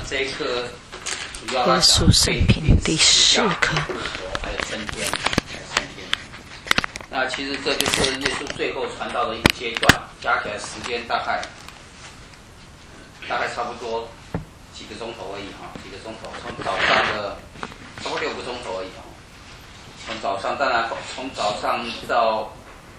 这一课主要耶稣生平第4课， 还有升天。那其实这就是耶稣最后传道的一个阶段，加起来时间大概差不多几个钟头而已哈，几个钟头，从早上的差不多6个钟头而已哈。从早上当然从早上到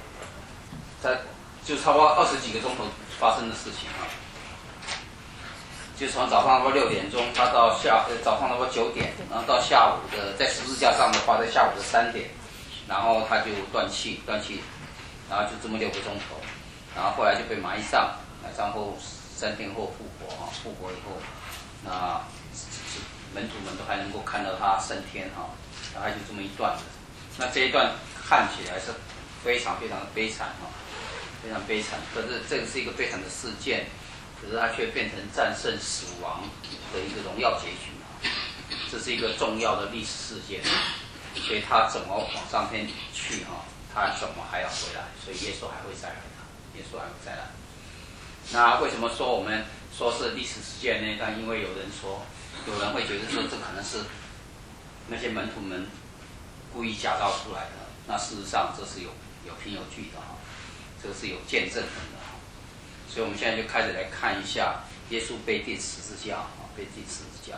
就差不多20几个钟头发生的事情哈。就从早上差不多6点钟，他到早上差不多9点，然后到下午的在十字架上的话，在下午的3点，然后他就断气，然后就这么6个钟头，然后后来就被埋葬后3天后复活哈，复活以后，那门徒们都还能够看到他升天哈，大概就这么一段。那这一段看起来是非常非常的悲惨哈，非常悲惨。可是这个是一个悲惨的事件。可是它却变成战胜死亡的一个荣耀结局这是一个重要的历史事件，所以他怎么往上天去他怎么还要回来？所以耶稣还会再来耶稣还会再来。那为什么说我们说是历史事件呢？但因为有人会觉得说这可能是那些门徒们故意假造出来的，那事实上这是有凭有据的这个是有见证的。所以我们现在就开始来看一下耶稣被钉十字架被钉十字架。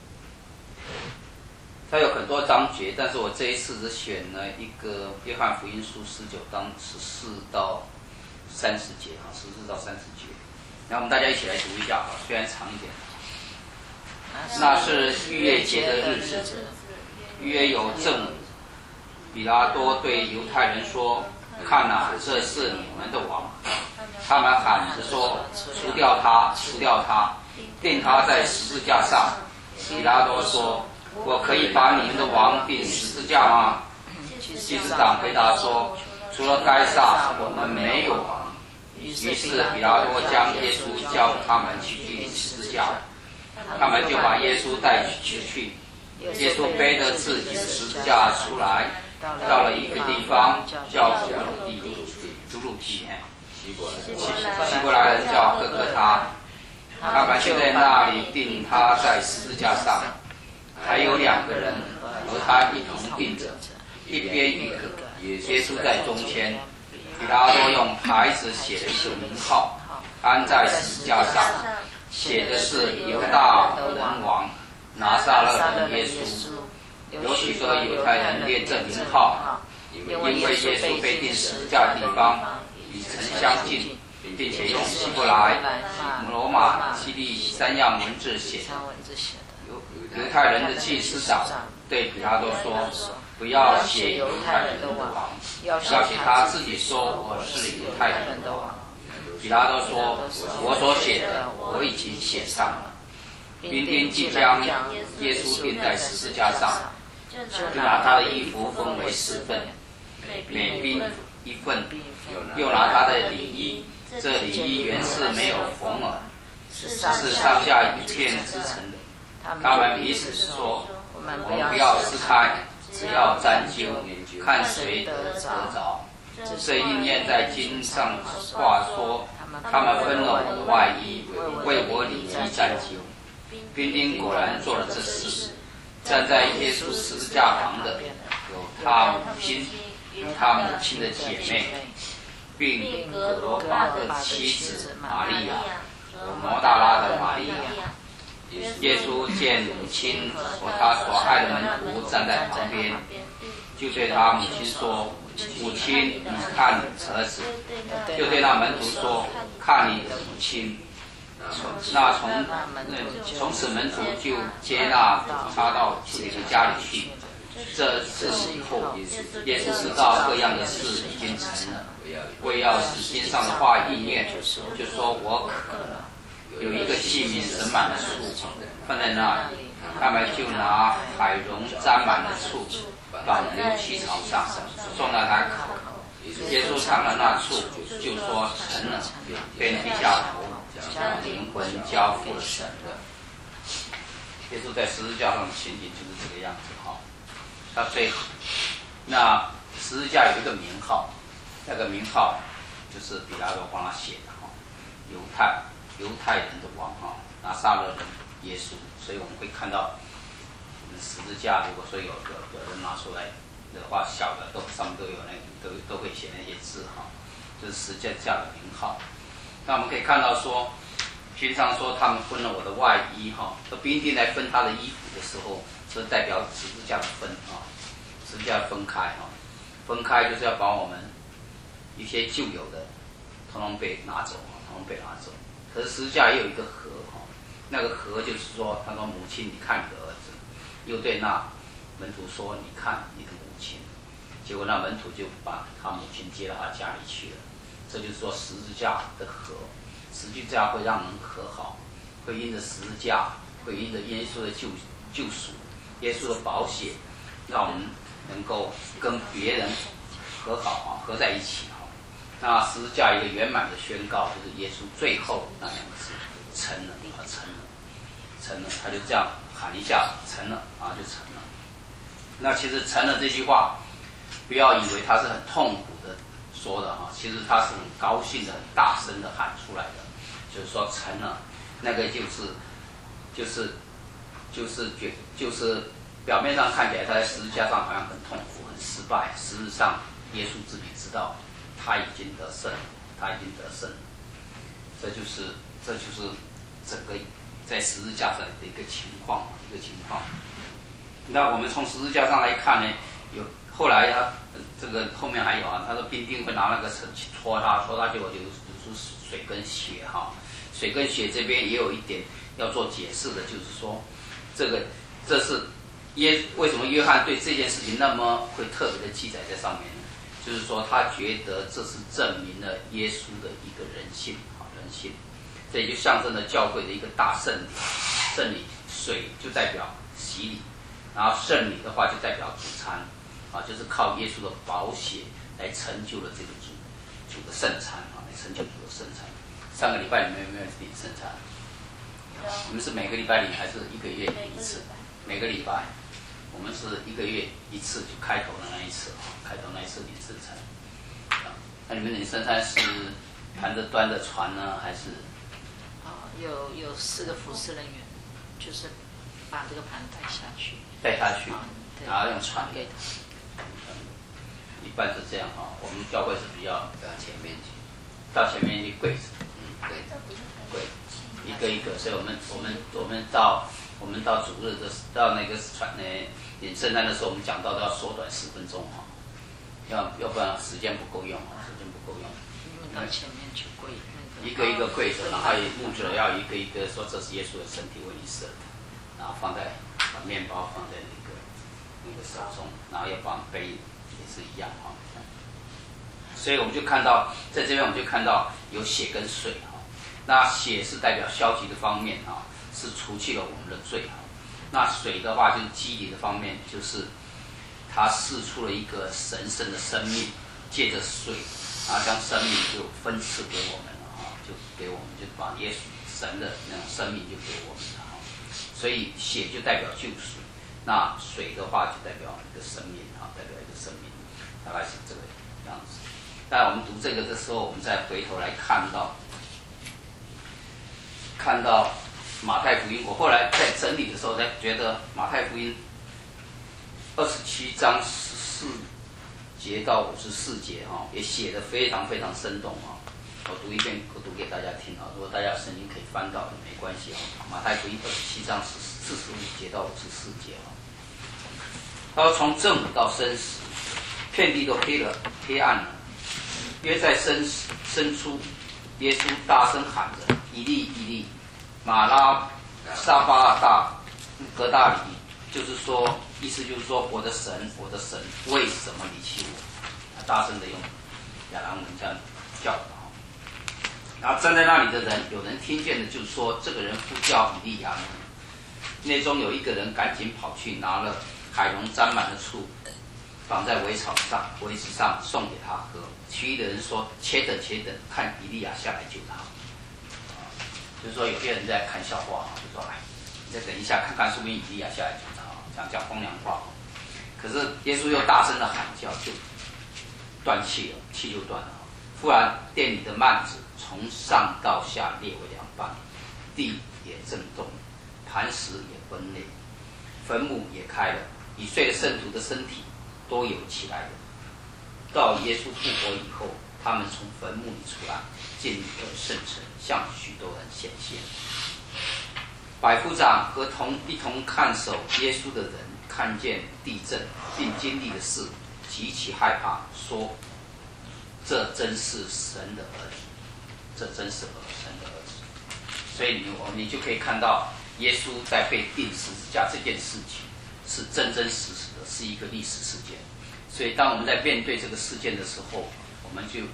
它有很多章节，但是我这一次只选了一个约翰福音书19章14到30节14到30节。然后我们大家一起来读一下虽然长一点。那是逾越节的日子，约有正午，比拉多对犹太人说：“看哪，这是你们的王。”他们喊着说：“除掉他，除掉他，钉他在十字架上。”比拉多说：“我可以把你们的王钉十字架吗？”祭司长回答说：“除了该撒，我们没有王。”于是比拉多将耶稣叫他们去钉十字架，他们就把耶稣带去。耶稣背着自己的十字架出来，到了一个地方叫主路地。希伯来人叫哥哥他，他们就在那里钉他在十字架上，还有2个人和他一同钉着，一边一个，耶稣在中间。比拉多用牌子写的是名号，安在十字架上，写的是犹大人王拿撒勒人耶稣。有许多犹太人念这名号，因为耶稣被钉十字架的地方与城相近，并且用希伯来、罗马、希利3样文字写的。犹太人的祭司长对比拉多说：“不要写犹太人的王，要写他自己说我是犹太人的王。”比拉多说：“我所写的我已经写上了。”兵丁即将耶稣钉在十字架上，就拿他的衣服分为10份，每兵1份，又拿他的里衣，这里衣原是没有缝耳，是上下一片织成的。他们彼此说：“我们不要撕开，只要沾揪，看谁得着。”这应验在经上话说：“他们分了我的外衣，为我里衣沾揪。”兵丁果然做了这事。站在耶稣十字架旁的有他母亲、他母亲的姐妹，并葛罗巴的妻子玛利亚和摩大拉的玛利亚。耶稣见母亲和他所爱的门徒站在旁边，就对他母亲说：“母亲，你看你儿子。”就对那门徒说：“看你的母亲。”那从此门徒就接纳他到自己的家里去。这事以后，耶稣知道各样的事已经成了，为要使经上的话应验，就说：“我渴了。”有一个器皿盛满了醋，放在那里，他们就拿海蓉沾满了醋，绑牛膝槽上，送到他口。耶稣尝了那醋，就说：“成了。”便低下头，将灵魂交付了神的。耶稣在十字架上的情景就是这个样子他那十字架有一个名号，那个名号就是比拉多帮他写的犹太人的王拿撒勒人耶稣，所以我们会看到我们十字架，如果说有人拿出来的话，小的都上面都有都会写那些字哈，就是十字架的名号。那我们可以看到说，平常说他们分了我的外衣哈，兵丁来分他的衣服的时候，是代表十字架的分啊，十字架分开哈，分开就是要把我们一些旧有的统统被拿走啊，统统被拿走。可是十字架也有一个盒哈，那个盒就是说，他说母亲，你看你的儿子，又对那门徒说，你看你的母亲。结果那门徒就把他母亲接到他家里去了。这就是说十字架的和，十字架会让人和好，会因着十字架，会因着耶稣的救赎，耶稣的宝血，让我们能够跟别人和好啊，合在一起啊。那十字架一个圆满的宣告，就是耶稣最后那两个字成了啊，成了，他就这样喊一下，成了啊，就成了。那其实成了这句话，不要以为他是很痛苦的说的哈，其实他是很高兴的、很大声的喊出来的，就是说成了，那个就是表面上看起来他在十字架上好像很痛苦、很失败，实质上耶稣自己知道他已经得胜，他已经得胜了。这就是整个在十字架上的一个情况。那我们从十字架上来看呢，有后来他这个后面还有啊，他说兵丁会拿那个绳去戳他，结果就流出水跟血哈。水跟血这边也有一点要做解释的，就是说这是为什么约翰对这件事情那么会特别的记载在上面呢？就是说他觉得这是证明了耶稣的一个人性啊，人性，这也就象征了教会的一个大圣礼。圣礼水就代表洗礼，然后圣礼的话就代表主餐啊，就是靠耶稣的宝血来成就了这个主的圣餐啊，来成就主的圣餐。上个礼拜你们有没有领圣餐？我们是每个礼拜领还是一个月一次？每个礼拜。我们是一个月一次，就开头的那一次啊，开头那一次领圣餐。那你们领圣餐是盘着端着传呢，还是？ 有4个服侍人员，就是把这个盘带下去， 然后用传给他。 一般是这样哈，我们教会是比较到前面去跪着，跪，一个一个，所以我们到主日的到那个领圣餐的时候，我们讲到都要缩短10分钟哈，要不然时间不够用啊， 你们到前面去跪， 一个一个跪着，然后牧者要一个一个说这是耶稣的身体为你舍的，然后把面包放在那个手中，然后要放杯也是一样哈。所以我们就看到在这边我们就看到有血跟水哈，那血是代表消极的方面哈，是除去了我们的罪哈。那水的话就是积极的方面，就是它释出了一个神圣的生命，借着水，然后将生命就分赐给我们了哈，就给我们就把耶稣神的那种生命就给我们了哈。所以血就代表救赎，那水的话就代表一个生命哈，代表一个生命，大概是这个样子。但我们读这个的时候，我们再回头来看到马太福音，我后来在整理的时候，才觉得马太福音27章14节到54节哈，也写得非常非常生动啊。我读一遍，我读给大家听啊。如果大家有圣经可以翻到，也没关系啊。马太福音27章45节到54节啊。他说从正午到申时，遍地都黑暗了。约在深处，耶稣大声喊着：“以利以利，马拉撒巴大格大里。”就是说，意思就是说，我的神，我的神，为什么离弃我？他大声的用亚兰文这样叫的。然后站在那里的人，有人听见的，就是说，这个人呼叫以利亚呢。内中有一个人赶紧跑去拿了海龙沾满了醋，绑在苇子上送给他喝。其余的人说：“且等，看以利亚下来救他。”就是说，有些人在看笑话就说：“哎，你再等一下，看看说不定以利亚下来救他。”讲风凉话。可是耶稣又大声的喊叫，就断气了，气就断了。忽然殿里的幔子从上到下裂为2半，地也震动， 磐石也崩裂，坟墓也开了，已睡的圣徒的身体都有起来了。到耶稣复活以后，他们从坟墓里出来，进入了圣城，向许多人显现。百夫长和一同看守耶稣的人看见地震并经历的事，极其害怕，说：“这真是神的儿子，这真是神的儿子。”所以你就可以看到，耶稣在被钉十字架这件事情是真真实实的，是一个历史事件。所以当我们在面对这个事件的时候，我们就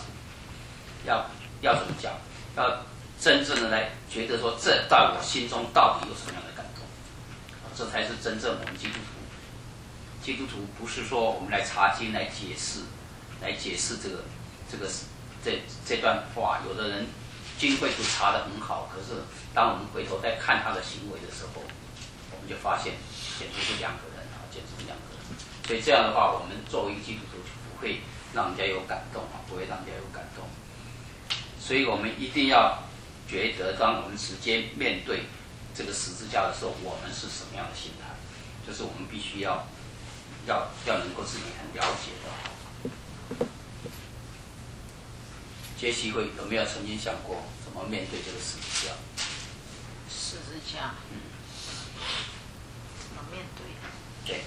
要怎么讲？要真正的来觉得说，这在我心中到底有什么样的感动？这才是真正我们基督徒。基督徒不是说我们来查经来解释这段话。有的人经会就查得很好，可是当我们回头再看他的行为的时候，我们就发现简直是两个人啊，简直是两个人。所以这样的话，我们作为一个基督徒就不会让人家有感动啊，不会让人家有感动。所以我们一定要觉得，当我们直接面对这个十字架的时候，我们是什么样的心态？就是我们必须要能够自己很了解的。杰西会有没有曾经想过怎么面对这个十字架？ 十字架，怎么面对？ 对，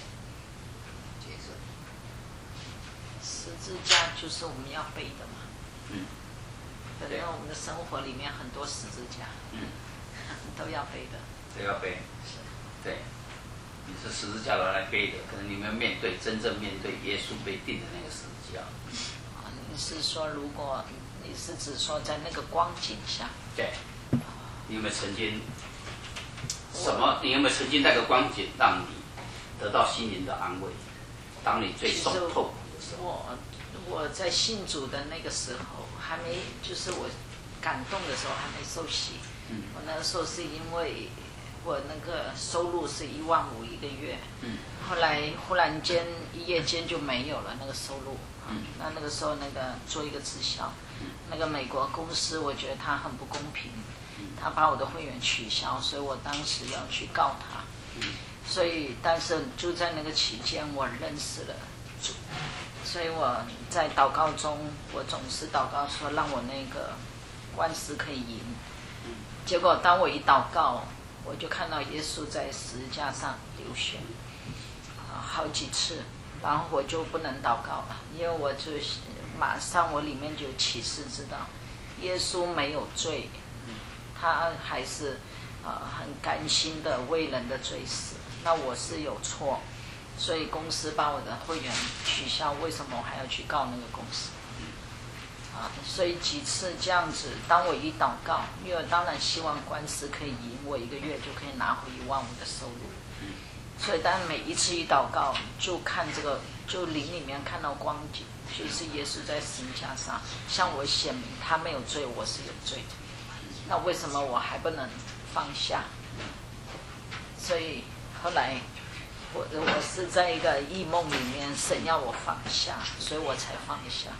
十字架就是我们要背的嘛。反正我们的生活里面很多十字架，都要背的。 都要背。 是。对。 你是十字架来背的，可能你们要真正面对耶稣被钉的那个十字架。 你是说，如果你是指说在那个光景下？对。 你有没有曾经你有没有曾经那个光景让你得到心灵的安慰？当你最受痛苦的时候。 我在信主的那个时候，还没，就是我感动的时候还没受洗。我那个时候是因为我那个收入是15000一个月，后来忽然间一夜间就没有了那个收入。那个时候做一个直销，那个美国公司我觉得他很不公平，他把我的会员取消，所以我当时要去告他。所以但是就在那个期间我认识了主，所以我在祷告中，我总是祷告说让我那个官司可以赢。结果当我一祷告，我就看到耶稣在十字架上流血好几次，然后我就不能祷告了，因为我就马上我里面就启示知道耶稣没有罪，他还是很甘心的为人的罪死，那我是有错，所以公司把我的会员取消，为什么我还要去告那个公司？所以几次这样子，当我一祷告，因为我当然希望官司可以赢，我一个月就可以拿回15000的收入。所以当每一次一祷告，就看这个，就灵里面看到光景，就是耶稣在十字架上向我显明，他没有罪，我是有罪。那为什么我还不能放下？所以后来我是在一个异梦里面，神要我放下，所以我才放下。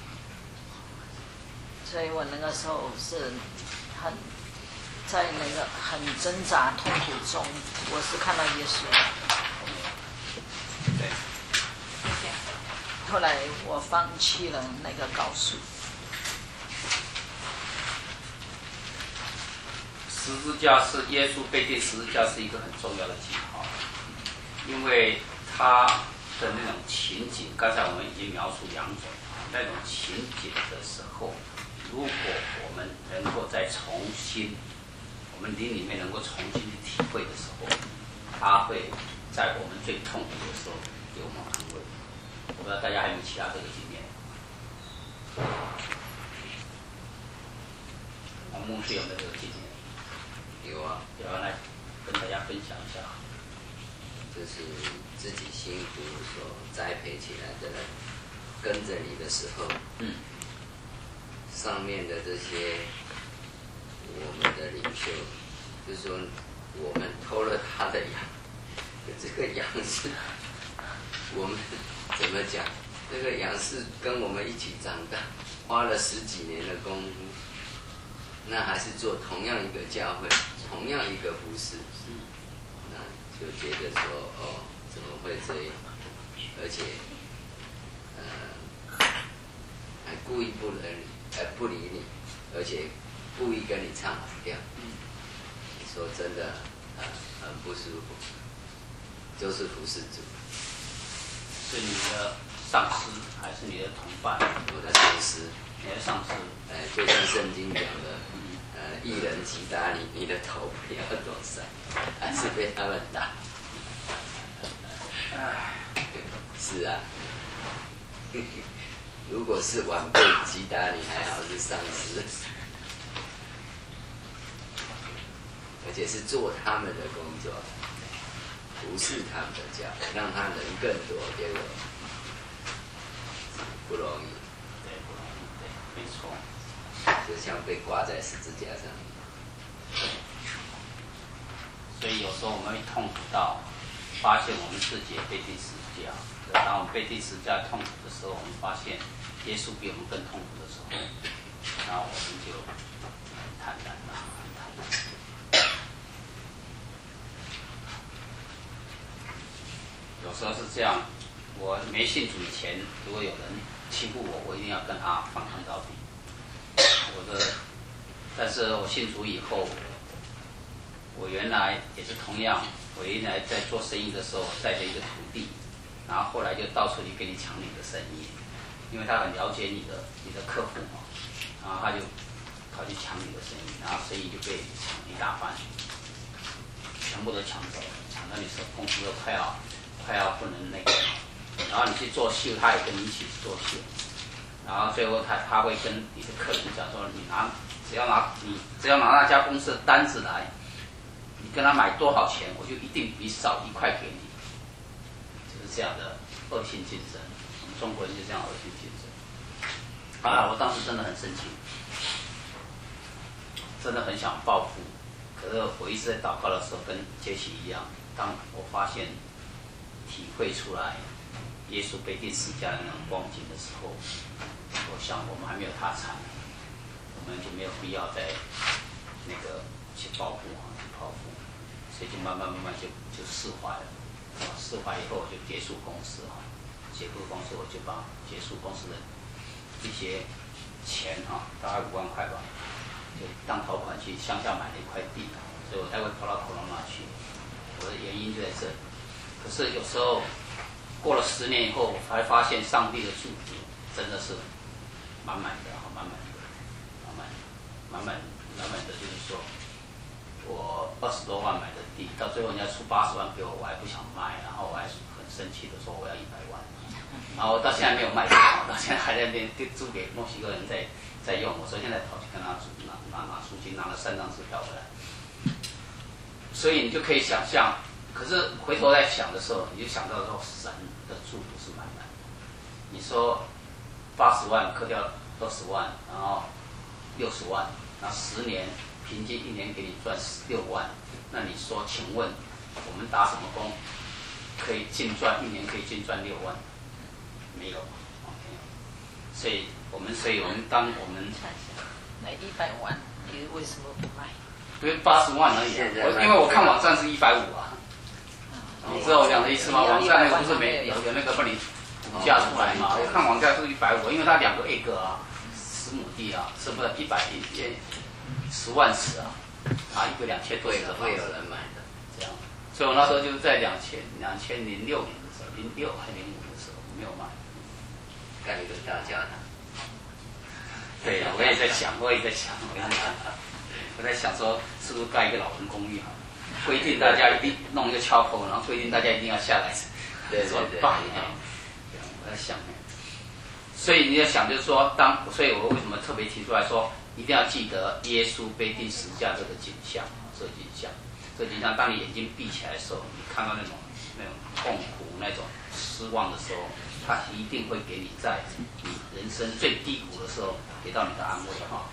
所以我那个时候是在那个很挣扎痛苦中，我是看到耶稣。 对。 后来我放弃了那个告诉。 十字架是耶稣被钉十字架是一个很重要的记号，因为他的那种情景，刚才我们已经描述2种，那种情景的时候，如果我们能够再重新，我们灵里面能够重新去体会的时候，他会在我们最痛苦的时候给我们安慰。我不知道大家还有没有其他这个经验？牧师有没有这个经验？ 有啊， 要来跟大家分享一下。 这是自己辛苦所栽培起来的人，跟着你的时候，上面的这些我们的领袖，就是说我们偷了他的羊，这个羊是我们怎么讲？这个羊是跟我们一起长大，花了10几年的功夫，那还是做同样一个教会， 同样一个服侍，那就觉得说哦，怎么会这样？而且还故意不理你，而且故意跟你唱反调。你说真的很不舒服，就是服侍主。 是你的上司还是你的同伴？ 我的上司。 你的上司。 就像圣经讲的，一人击打你，你的头不要躲闪，还是被他们打。是啊。如果是晚辈击打你，还好是上司，而且是做他们的工作，不是他们的教，让他人更多，结果不容易。 对，不容易，对，没错。 就像被挂在十字架上。 所以有时候我们会痛苦到发现我们自己也被钉十字架。当我们被钉十字架痛苦的时候，我们发现耶稣比我们更痛苦的时候，那我们就坦然了，很坦然。有时候是这样，我没信主以前，如果有人欺负我，我一定要跟他反抗到底。但是我信主以后，我原来也是同样，我原来在做生意的时候带着一个徒弟，然后后来就到处去跟你抢你的生意，因为他很了解你的客户嘛，然后他就跑去抢你的生意，然后生意就被抢一大半，全部都抢走了，抢到你手公司都快要不能那个，然后你去做秀，他也跟你一起做秀，然后最后他会跟你的客人讲说，只要拿那家公司的单子来，你跟他买多少钱，我就一定比少1块给你，就是这样的恶性竞争。我们中国人就这样恶性竞争。我当时真的很生气，真的很想报复。可是我一直在祷告的时候，跟杰西一样，当我发现体会出来耶稣被钉十字架的那种光景的时候，我想我们还没有他惨，我们就没有必要再那个去报复，所以就慢慢就释怀了。释怀以后，我就结束公司我就把结束公司的一些钱大概5万块吧，就当头款去乡下买了一块地，所以我才会跑到科罗纳去。我的原因就在这里。可是有时候过了10年以后，我才发现上帝的祝福真的是满满的，就是说，我20多万买的地，到最后人家出80万给我，我还不想卖，然后我还很生气的说我要100万，然后到现在没有卖掉，到现在还在那边租给墨西哥人在用。我昨天才跑去跟他拿赎金，拿了3张支票回来。所以你就可以想象，可是回头在想的时候，你就想到说神的祝福是满满的。你说80万扣掉20万，然后60万，那10年平均1年给你赚6万，那你说，请问我们打什么工可以净赚1年可以净赚6万？没有，所以我们当我们那100万，你为什么不卖？ 因为80万而已，因为我看网站是150啊。你知道我讲的意思吗？网站那个不是有那个帮你估价出来嘛？我看网站是150，因为它2个acre啊，10亩地啊，是不是10万尺啊？一个2000多的会有人买的， 这样。所以我那时候就是在2006年的时候，06还05的时候没有卖， 盖一个大教堂。 对呀，我也在想，我在想说，是不是盖一个老人公寓好？规定大家一定弄一个桥头，然后规定大家一定要下来做拜我在想，所以你要想，就是说，所以我为什么特别提出来说，一定要记得耶稣被钉十字架这个景象，这个景象，当你眼睛闭起来的时候，你看到那种痛苦、那种失望的时候，他一定会给你在你人生最低谷的时候给到你的安慰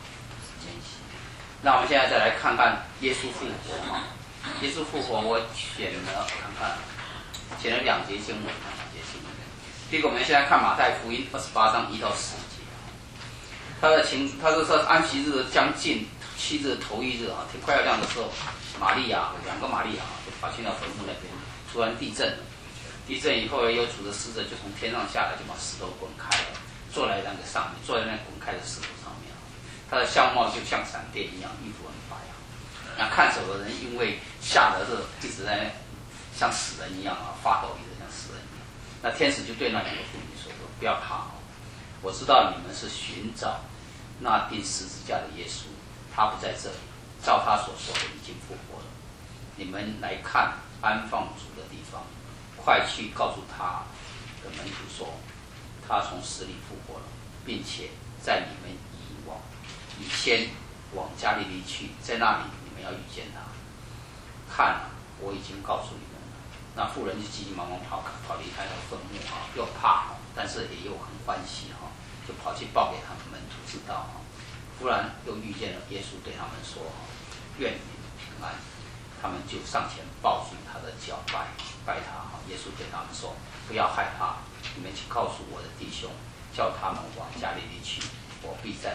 那我们现在再来看看耶稣复活耶稣复活，我选了2节经文第一个，我们现在看马太福音28章1到10节。他说安息日将近， 7日头1日天快要亮的时候，玛利亚2个玛利亚就跑去到坟墓那边，突然地震了。地震以后，有主的使者就从天上下来，就把石头滚开了，坐在那个上面，坐在那滚开的石头上面。他的相貌就像闪电一样，衣服很白那看守的人因为吓得一直在像死人一样发抖，一直像死人一样。那天使就对那2个妇女说：“不要怕我知道你们是寻找那钉十字架的耶稣，他不在这里，照他所说的已经复活了。你们来看安放主的地方。”快去告诉他的门徒说，他从死里复活了，并且在你们以先往加利利去，在那里你们要遇见他。看我已经告诉你们了。那妇人就急急忙忙跑离开了坟墓又怕但是也又很欢喜就跑去报给他们门徒知道忽然又遇见了耶稣，对他们说愿你们平安。他们就上前抱住他的脚拜他耶稣对他们说：“不要害怕，你们去告诉我的弟兄，叫他们往加利利去，我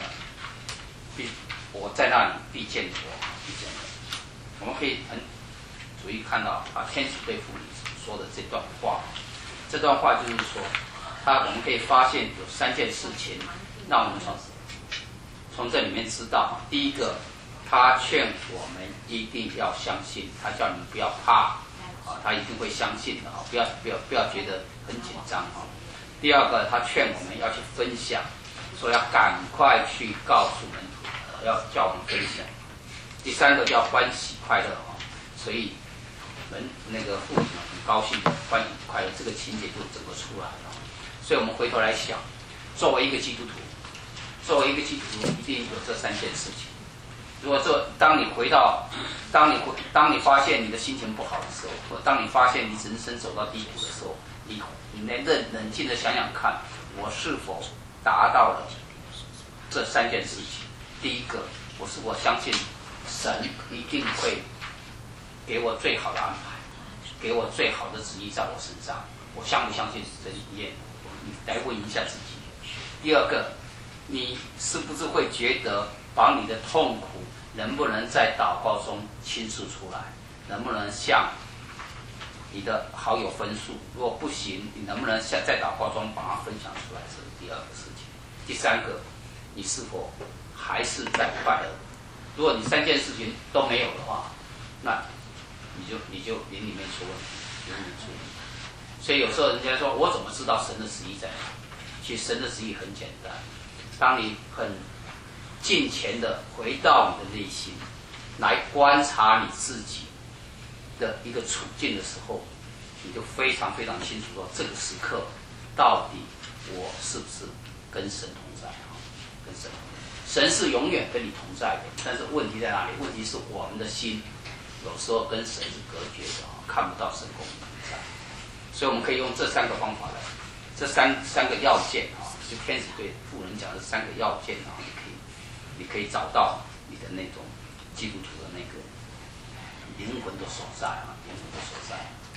在那里必见我。”我们可以很注意看到天使对妇女说的这段话。这段话就是说，我们可以发现有3件事情，让我们从这里面知道。第一个，他劝我们一定要相信，他叫你们不要怕他一定会相信的不要觉得很紧张第二个，他劝我们要去分享，说要赶快去告诉门徒，要叫我们分享。第三个叫欢喜快乐所以那个父母很高兴，欢喜快乐，这个情节就整个出来了。所以我们回头来想，作为一个基督徒一定有这3件事情。如果当你发现你的心情不好的时候，或当你发现你人生走到低谷的时候，你能冷静的想想看，我是否达到了这3件事情。第一个，我是否相信神一定会给我最好的安排，给我最好的旨意在我身上，我相不相信这一点？你来问一下自己。第二个，你是不是会觉得把你的痛苦能不能在祷告中倾诉出来？能不能向你的好友分诉？如果不行，你能不能在祷告中把它分享出来？这是第二个事情。第三个，你是否还是在快乐？如果你3件事情都没有的话，那你就灵里面出问题，所以有时候人家说，我怎么知道神的旨意在哪？其实神的旨意很简单，当你很尽前的回到你的内心，来观察你自己的一个处境的时候，你就非常非常清楚说，这个时刻到底我是不是跟神同在跟神同在。神是永远跟你同在的，但是问题在哪里？问题是我们的心有时候跟神是隔绝的看不到神跟我们同在。所以我们可以用这3个方法来，这三个要件就天使对妇人讲的3个要件你可以找到你的那种基督徒的那个灵魂的所在灵魂的所在。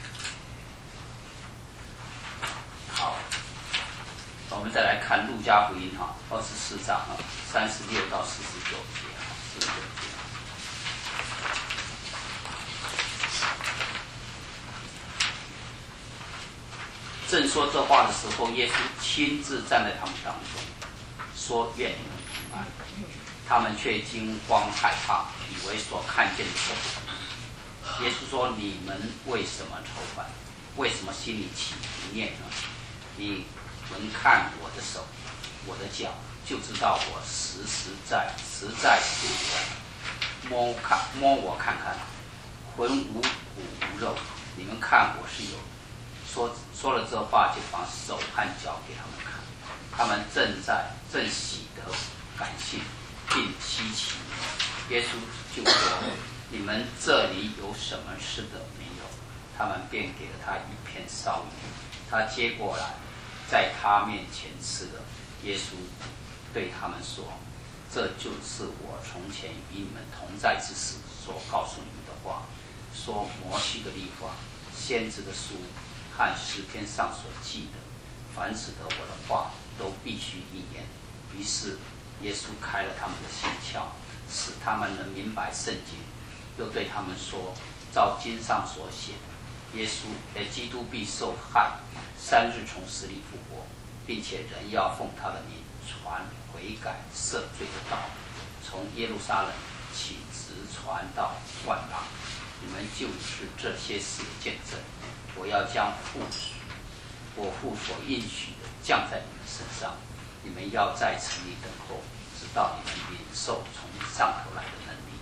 好，我们再来看路加福音24章36到49节正说这话的时候，耶稣亲自站在他们当中，说：“愿你们平安。”他们却惊慌害怕，以为所看见的是鬼。耶稣说：“你们为什么愁烦？为什么心里起疑念呢？你们看我的手，我的脚，就知道我实在摸我看看，浑无骨无肉。你们看我是有。”说了这话，就把手和脚给他们看。他们正喜得感谢，并稀奇。耶稣就说：“你们这里有什么吃的没有？”他们便给了他一片烧鱼，他接过来，在他面前吃了。耶稣对他们说：“这就是我从前与你们同在之时所告诉你们的话，说摩西的律法、先知的书和诗篇上所记的，凡指的我的话，都必须应验。”于是耶稣开了他们的心窍， 使他们能明白圣经。又对他们说：照经上所写，基督必受害，3日从死里复活，并且人要奉他的名传悔改赦罪的道，从耶路撒冷起，直传到万邦。你们就是这些事的见证。我要将我父所应许的降在你们身上，你们要在城里等候，直到你们领受从上头来的能力。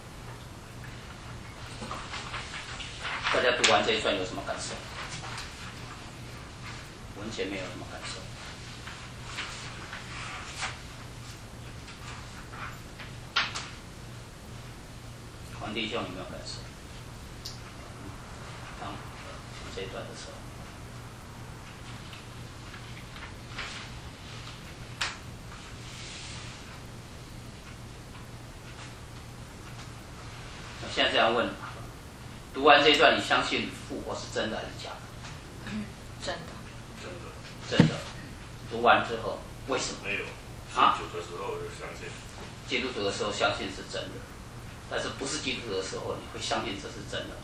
大家读完这一段有什么感受？文前面有什么感受？黄弟兄，你有没有感受？当这一段的时候，我现在这样问：读完这一段，你相信复活是真的还是假的？ 真的。 真的。读完之后，为什么？ 没有。信主的时候就相信。 基督徒的时候相信是真的，但是不是基督徒的时候，你会相信这是真的吗？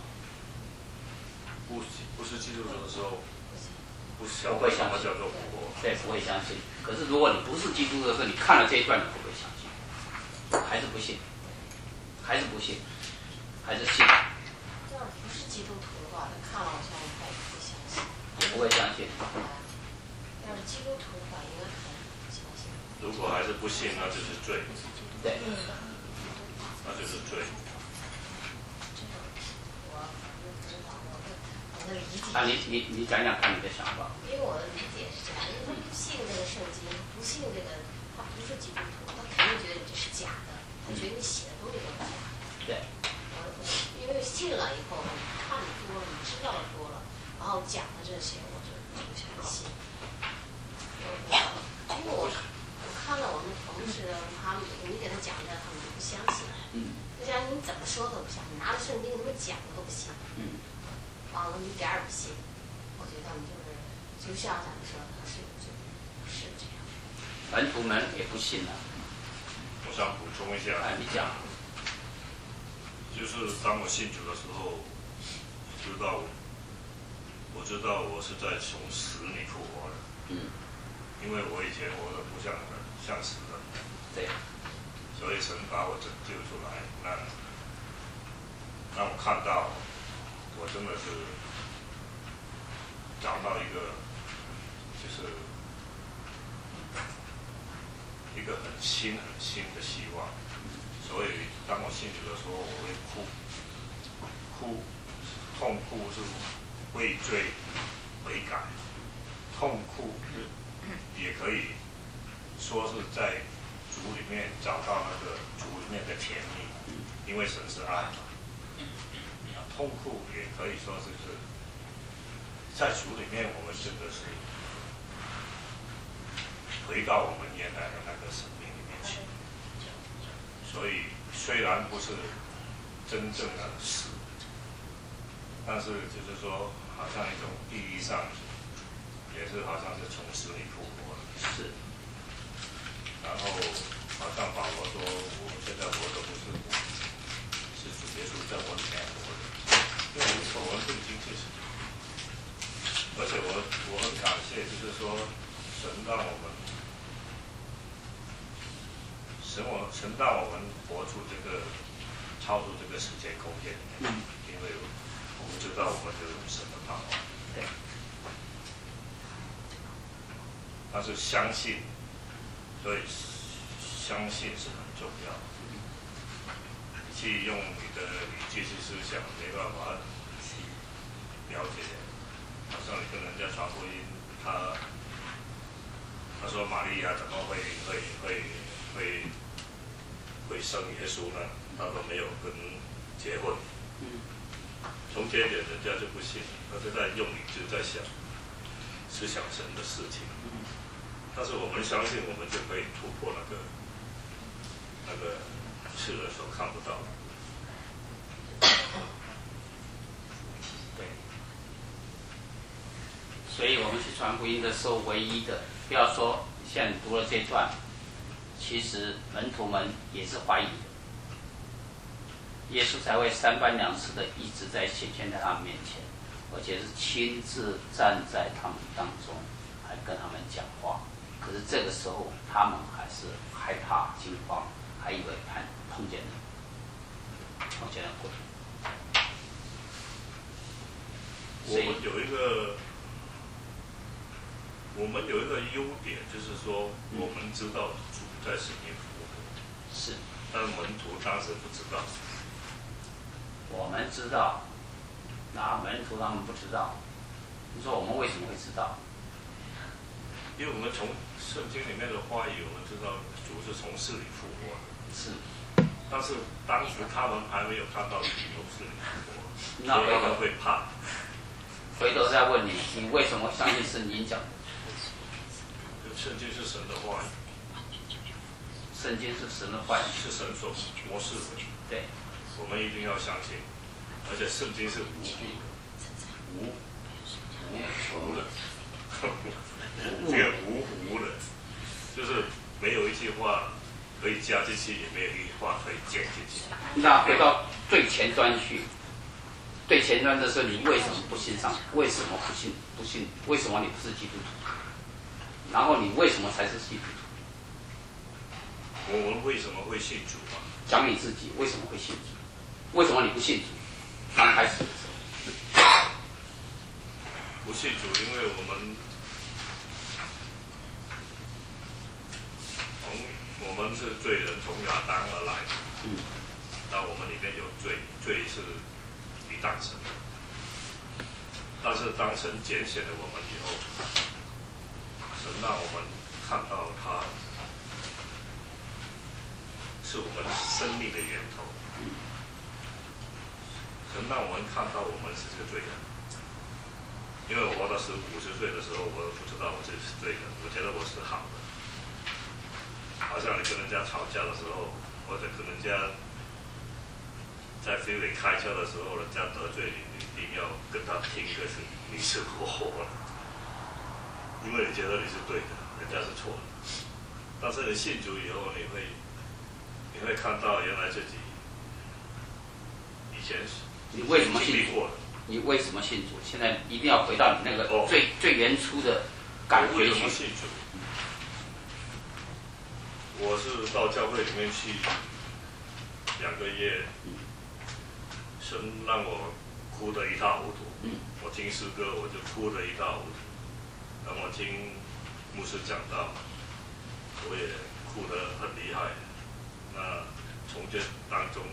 不是基督徒的时候，不会相信。 叫做复活。 对，不会相信。可是如果你不是基督徒的时候，你看了这一段，你会不会相信？还是不信？还是不信？还是信？ 要是不是基督徒的话，他看了好像他也不会相信。 也不会相信。 要是基督徒的话，应该还是相信。 如果还是不信，那就是罪。 对。 那就是罪。 我的理解。 你讲讲看你的想法。 因为我的理解是这样，因为他不信这个圣经，不信这个，他不是基督徒，他肯定觉得你这是假的，他觉得你写的东西都是假的。 对。 因为信了以后，你看的多了，你知道的多了，然后讲的这些，我就相信。因为我看了我们同事他们，你给他讲的，他们就不相信。就像你怎么说都不相信，拿着圣经怎么讲的都不信。完了一点儿也不信。我觉得他们就像咱们说的，是这样。 门徒们也不信啊。 我想补充一下。 你讲。 就是当我信主的时候，我知道我是在从死里复活的。因为我以前活得不像死人。 对。 所以神把我拯救出来，让我看到，我真的是找到一个，就是一个很新的希望。所以当我信主的时候，我会痛哭是畏罪悔改，痛哭也可以说是在主里面找到那个主里面的甜蜜，因为神是爱嘛。痛哭也可以说是在主里面，我们真的是回到我们原来的那个生命里面去。所以虽然不是真正的死，但是就是说，好像一种意义上，也是好像是从死里复活的。 是。 然后好像保罗说，我现在活的不是我，是主耶稣在我里面活的。因为我们不已经就是，而且我很感谢，就是说神让我们活出这个超出这个时间空间里面，因为我们知道我们有神的盼望。 对。 但是相信。所以，相信是很重要的。去用你的理智去思想，没办法了解。好像你跟人家传福音，他说玛利亚怎么会生耶稣呢？他都没有跟结婚。从这一点，人家就不信，他就在用理智在想，思想神的事情。但是我们相信，我们就可以突破那个世人所看不到的。 对。所以我们去传福音的时候，唯一的，不要说现在你读了这段，其实门徒们也是怀疑的， 耶稣才会三番两次的一直在显现在他们面前，而且是亲自站在他们当中，还跟他们讲话。可是这个时候，他们还是害怕、惊慌，还以为碰见了鬼。 我们有一个优点，就是说我们知道主在神里复活， 是， 但门徒当时不知道。 我们知道，那门徒他们不知道。你说我们为什么会知道？ 因为我们从圣经里面的话语，我们知道主是从死里复活的。 是。 但是当时他们还没有看到主从死里复活， 那所以他们会怕。 回头再问你，你为什么相信圣经讲的？ 圣经是神的话语。 圣经是神的话语， 是神所模式的。 对。 我们一定要相信，而且圣经是无糊的，这个无糊的，就是没有一句话可以加进去，也没有一句话可以减进去。 那回到最前端去，最前端的时候，你为什么不信上？为什么不信？为什么你不是基督徒？然后你为什么才是基督徒？ 我们为什么会信主嘛？ 讲你自己为什么会信主？为什么你不信主？刚开始的时候， 不信主，因为我们是罪人，从亚当而来的。那我们里面有罪，罪是抵挡神的。但是当神拣选了我们以后，神让我们看到他是我们生命的源头。神让我们看到我们是这个罪人，因为我活到50岁的时候，我不知道我自己是罪人，我觉得我是好的。好像你跟人家吵架的时候，或者跟人家在非尾开车的时候，人家得罪你，你一定要跟他拼个是你是活的，因为你觉得你是对的，人家是错的。但是你信主以后，你会看到原来自己以前是。 你为什么信主？你为什么信主？现在一定要回到你那个最原初的感觉去。 为什么信主？我是到教会里面去2个月，神让我哭得一塌糊涂。我听诗歌我就哭得一塌糊涂，然后我听牧师讲道，我也哭得很厉害。那从这当中。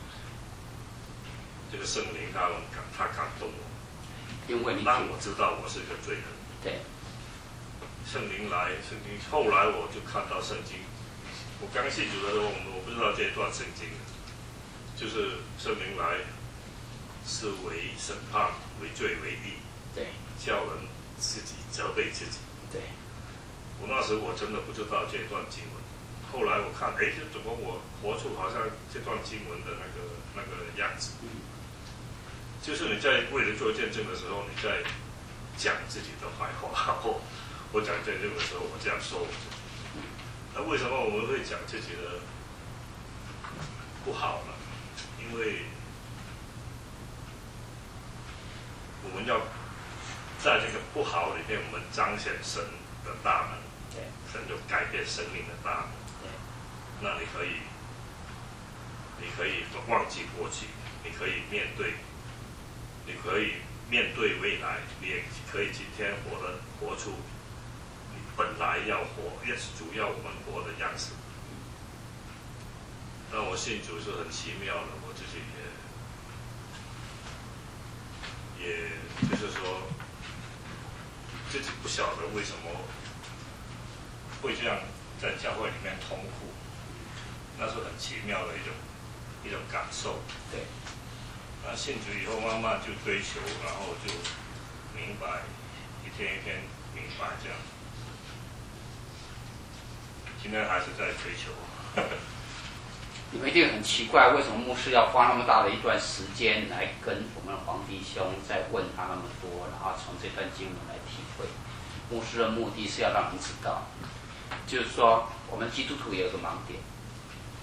这个圣灵他感动我， 因为你让我知道我是个罪人。 对， 圣灵后来我就看到圣经。我刚信主的时候，我不知道这段圣经，就是圣灵来是为审判、为罪、为义， 对， 叫人自己责备自己。 对， 我那时我真的不知道这段经文。后来我看，这怎么我活出好像这段经文的那个样子。就是你在为人做见证的时候，你在讲自己的坏话。我讲见证的时候，我这样说我自己。那为什么我们会讲自己的不好呢？因为我们要在这个不好里面，我们彰显神的大能。神就改变生命的大能。那你可以忘记过去，你可以面对。你可以面对未来，你也可以今天活出你本来要活，也是主要我们活的样子。那我信主是很奇妙的，我自己也就是说，自己不晓得为什么会这样在教会里面痛苦，那是很奇妙的一种感受。 对。 那信主以后，慢慢就追求，然后就明白，一天一天明白这样。今天还是在追求。 你们一定很奇怪，为什么牧师要花那么大的一段时间来跟我们黄弟兄再问他那么多，然后从这段经文来体会。牧师的目的是要让你知道，就是说我们基督徒也有个盲点，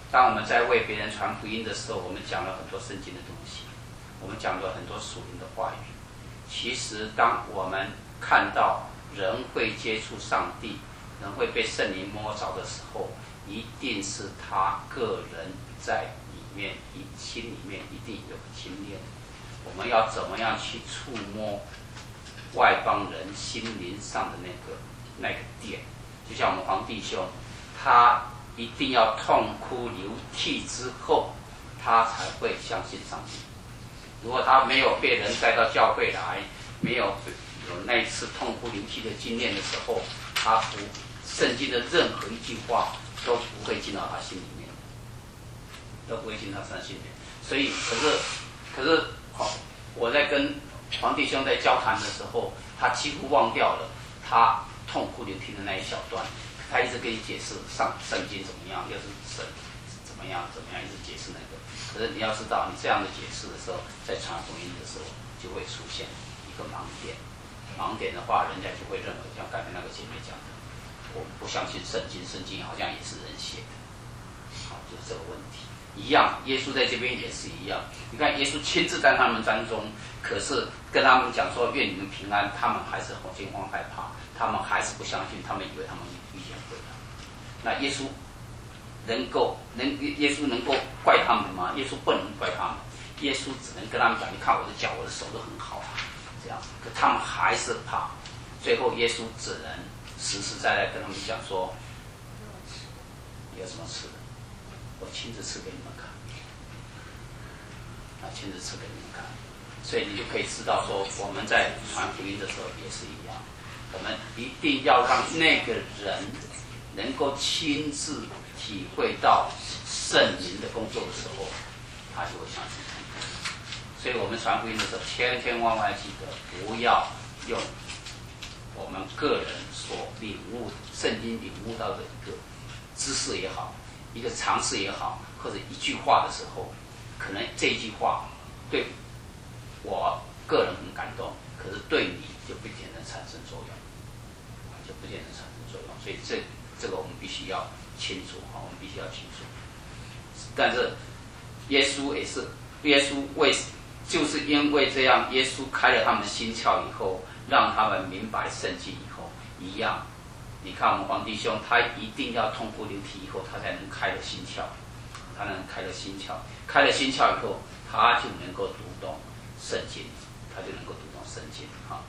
当我们在为别人传福音的时候，我们讲了很多圣经的东西，我们讲了很多属灵的话语。其实，当我们看到人会接触上帝，人会被圣灵摸着的时候，一定是他个人在里面，心里面一定有经验。我们要怎么样去触摸外邦人心灵上的那个点？就像我们黄弟兄，他一定要痛哭流涕之后，他才会相信上帝。如果他没有被人带到教会来，没有那一次痛哭流涕的经验的时候，圣经的任何一句话都不会进到他心里面，都不会进到他心里面。所以，可是，我在跟黄弟兄在交谈的时候，他几乎忘掉了他痛哭流涕的那一小段，他一直跟你解释圣经怎么样，又是神怎么样，一直解释那个。可是你要知道，你这样的解释的时候，在传福音的时候，就会出现一个盲点。盲点的话，人家就会认为，像刚才那个姐妹讲的，我不相信圣经，圣经好像也是人写的，好，就是这个问题。一样，耶稣在这边也是一样。你看，耶稣亲自在他们当中，可是跟他们讲说愿你们平安，他们还是惊慌害怕，他们还是不相信，他们以为他们遇见鬼了。那耶稣能够怪他们吗？耶稣不能怪他们，耶稣只能跟他们讲：你看我的脚，我的手都很好啊，这样。可他们还是怕，最后耶稣只能实实在在跟他们讲说：有什么吃的？我亲自吃给你们看，亲自吃给你们看。所以你就可以知道说，我们在传福音的时候也是一样，我们一定要让那个人能够亲自体会到圣灵的工作的时候，他就会相信。所以我们传福音的时候，千千万万记得不要用我们个人所领悟圣经领悟到的一个知识也好，一个常识也好，或者一句话的时候，可能这句话对我个人很感动，可是对你就不见得产生作用，所以这个我们必须要清楚，我们必须要清楚。但是耶稣就是因为这样，耶稣开了他们的心窍以后，让他们明白圣经以后，一样。你看我们黄弟兄，他一定要痛哭流涕以后，他才能开了心窍，开了心窍以后，他就能够读懂圣经，他就能够读懂圣经。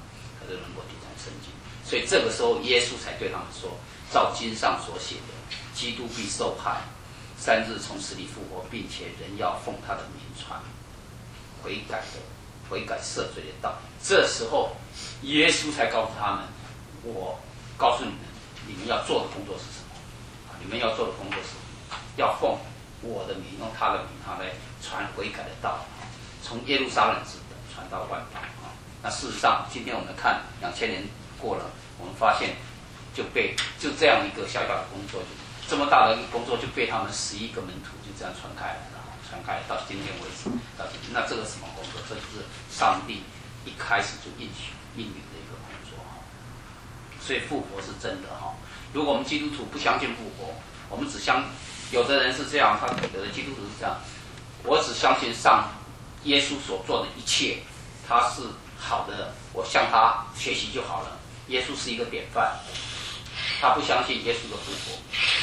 所以这个时候，耶稣才对他们说：照经上所写的，基督必受害，3日从死里复活，并且人要奉他的名传悔改赦罪的道。这时候，耶稣才告诉他们：我告诉你们，你们要做的工作是什么？你们要做的工作是要奉我的名，用他的名来传悔改的道，从耶路撒冷直传到万邦。那事实上，今天我们看2000年过了，我们发现就这样一个小小的工作，这么大的一个工作就被他们11个门徒就这样传开来了，到今天为止。那这个什么工作？这就是上帝一开始就应允的一个工作。所以复活是真的哈。如果我们基督徒不相信复活，我们有的人是这样，有的基督徒是这样，我只相信耶稣所做的一切，他是好的，我向他学习就好了。耶稣是一个典范，他不相信耶稣的复活，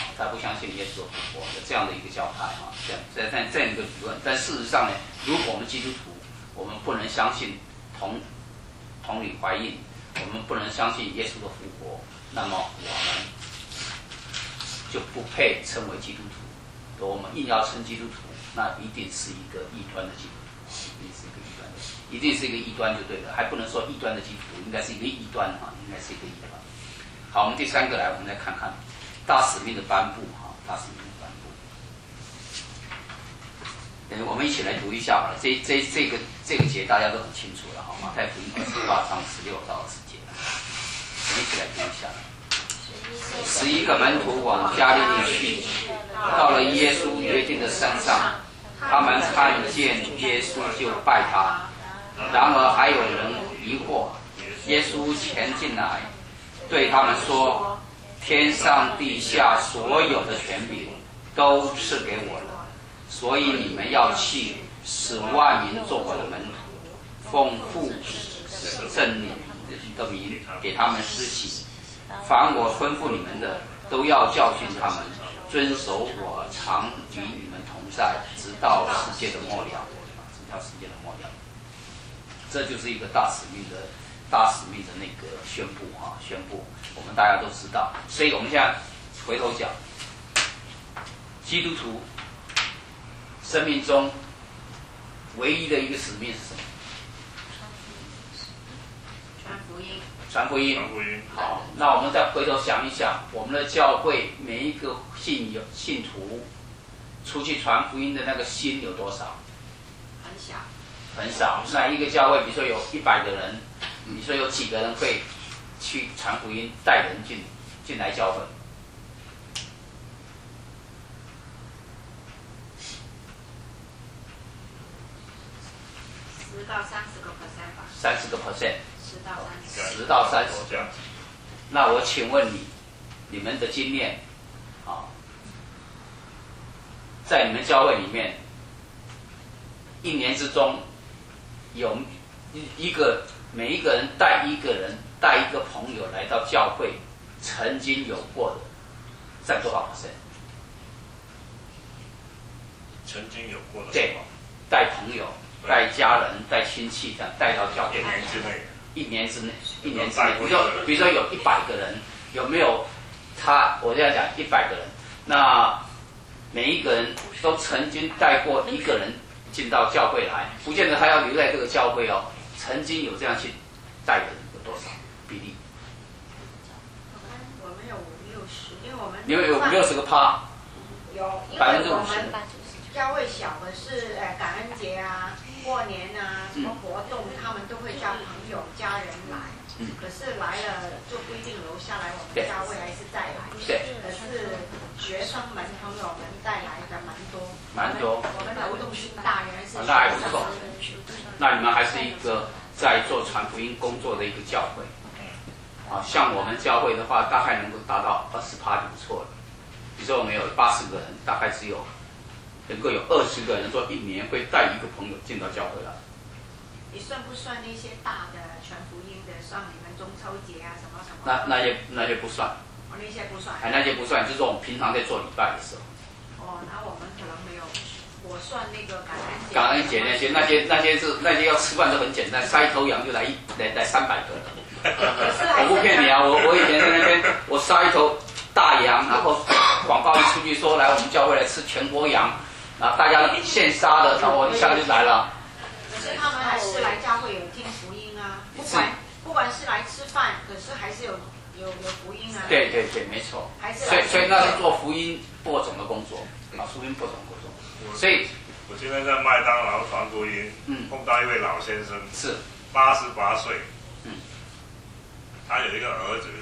有这样的一个教派哈，这样一个理论。但事实上呢，如果我们基督徒，我们不能相信同理怀孕，我们不能相信耶稣的复活，那么我们就不配称为基督徒。我们硬要称基督徒，那一定是一个异端的基督徒，一定是一个异端就对了，还不能说异端的基督徒，应该是一个异端哈，应该是一个异端。好，我们第3个来，我们来看看大使命的颁布哈，大使命的颁布。我们一起来读一下好了，这个节大家都很清楚了哈，马太福音28章16到20节，我们一起来读一下。11个门徒往加利利去，到了耶稣约定的山上，他们看见耶稣就拜他。然而还有人疑惑，耶稣前进来，对他们说：天上地下所有的权柄都赐给我了，所以你们要去，使万民做我的门徒，奉父圣灵的名给他们施洗。凡我吩咐你们的，都要教训他们，遵守我常与你们同在，直到世界的末了。直到世界的末了。这就是一个大使命的那个宣布啊，宣布我们大家都知道。所以我们现在回头讲，基督徒生命中唯一的一个使命是什么？ 传福音。 传福音。 传福音。 好，那我们再回头想一想，我们的教会每一个信徒出去传福音的那个心有多少？ 很小。 很少。那一个教会，比如说有100个人，你说有几个人会去传福音，带人进来教会 ？10到30%吧。 30%。 10到30%。 那我请问你们的经验啊，在你们教会里面，1年之中有每一个人带一个朋友来到教会，曾经有过的，占多少%？ 曾经有过的。 对，带朋友、带家人、带亲戚这样带到教会。1年之内，比如说有100个人，有没有我这样讲100个人，那每一个人都曾经带过一个人进到教会来，不见得他要留在这个教会哦。曾经有这样去带人有多少比例？ 我们有50%，因为我们你们有50%， 有 50%。 我们教会小的是感恩节啊、过年啊什么活动，他们都会叫朋友、家人来。可是来了就不一定留下来，我们教会还是带来。 对。 可是学生们、朋友们带来的蛮多。我们流动性大，原来是。 那还不错。那你们还是一个在做传福音工作的一个教会。像我们教会的话，大概能够达到20%就不错了。比如说我们有80个人，大概只有能够有20个人说1年会带一个朋友进到教会来。 你算不算那些大的传福音的，算你们中秋节啊什么什么？ 那些不算。 那些不算。 那些不算，就是我们平常在做礼拜的时候。 那我们可能没有。我算那个感恩节。 感恩节那些要吃饭都很简单，杀一头羊就来300个。我不骗你啊，我以前在那边，我杀一头大羊，然后广告一出去说来我们教会来吃全国羊，然后大家现杀的，然后我一下就来了。 可是他们还是来教会有听福音啊，不管是来吃饭，可是还是有福音啊。 对，没错。所以那是做福音播种的工作啊，福音播种工作。所以， 我今天在麦当劳传福音，碰到一位老先生， 是 88岁，他有一个儿子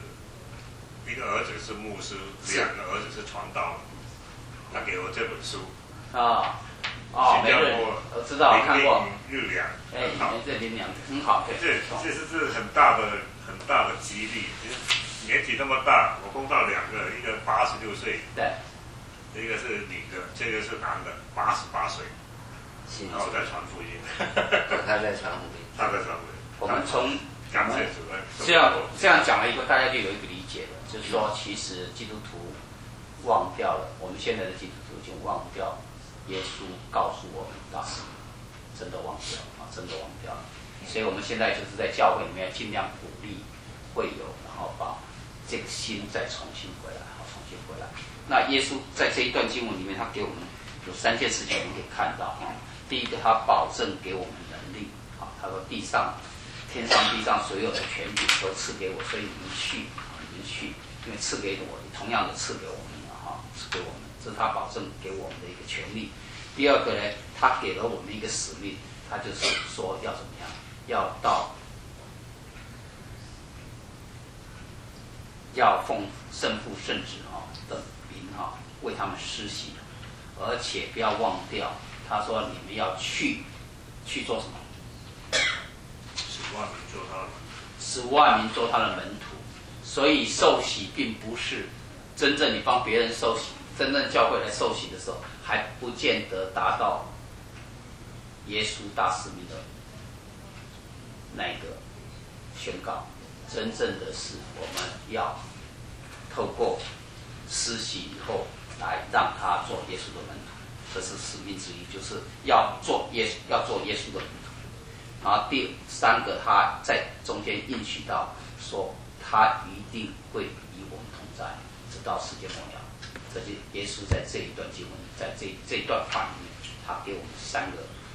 是牧师，2个儿子是传道，他给我这本书没人，我知道，我看过。 日粮， 这林粮很好， 这是很大的激励。年纪那么大，我碰到2个，一个86岁， 对。 一个是女的，这个是男的，88岁，然后在传福音。 他在传福音。 我们从感谢主任这样讲了以后，大家就有一个理解了，就是说，其实基督徒忘掉了，我们现在的基督徒已经忘掉耶稣告诉我们的，真的忘掉了，真的忘掉了。所以我们现在就是在教会里面尽量鼓励会友，然后把这个心再重新回来。那耶稣在这一段经文里面，他给我们有3件事情我们可以看到第一个，他保证给我们能力他说天上地上所有的权柄都赐给我，所以你们去，因为赐给我，同样的赐给我们赐给我们，这是他保证给我们的一个权利。第二个呢，他给了我们一个使命，他就是说要怎么样，要奉圣父圣子的名为他们施洗，而且不要忘掉，他说你们要去做什么？10万名做他的门徒。所以受洗并不是真正你帮别人受洗， 真正教会来受洗的时候，还不见得达到耶稣大使命的那个宣告。真正的是我们要透过施洗以后来让他做耶稣的门徒，这是使命之一，就是要做耶稣的门徒。然后第三个，他在中间应许到说，他一定会与我们同在，直到世界末了。这就耶稣在这一段经文，在这一段话里面，他给我们三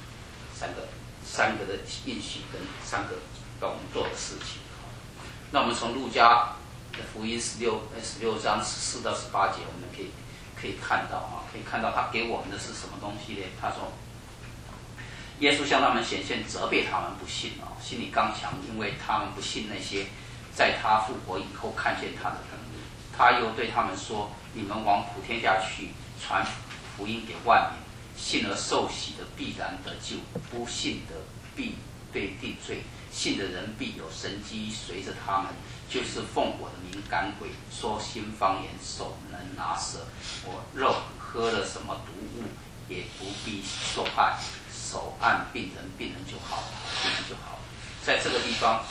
个的应许跟三个要我们做的事情。那我们从路加福音16章14到18节，我们可以看到他给我们的是什么东西呢？他说，耶稣向他们显现，责备他们不信心里刚强，因为他们不信那些在他复活以后看见他的能力。他又对他们说，你们往普天下去，传福音给万民，信而受洗的必然得救，不信的必被定罪。信的人必有神机随着他们，就是奉我的名赶鬼，说新方言，手能拿蛇，我肉喝了什么毒物也不必受害，手按病人，病人就好了。在这个地方，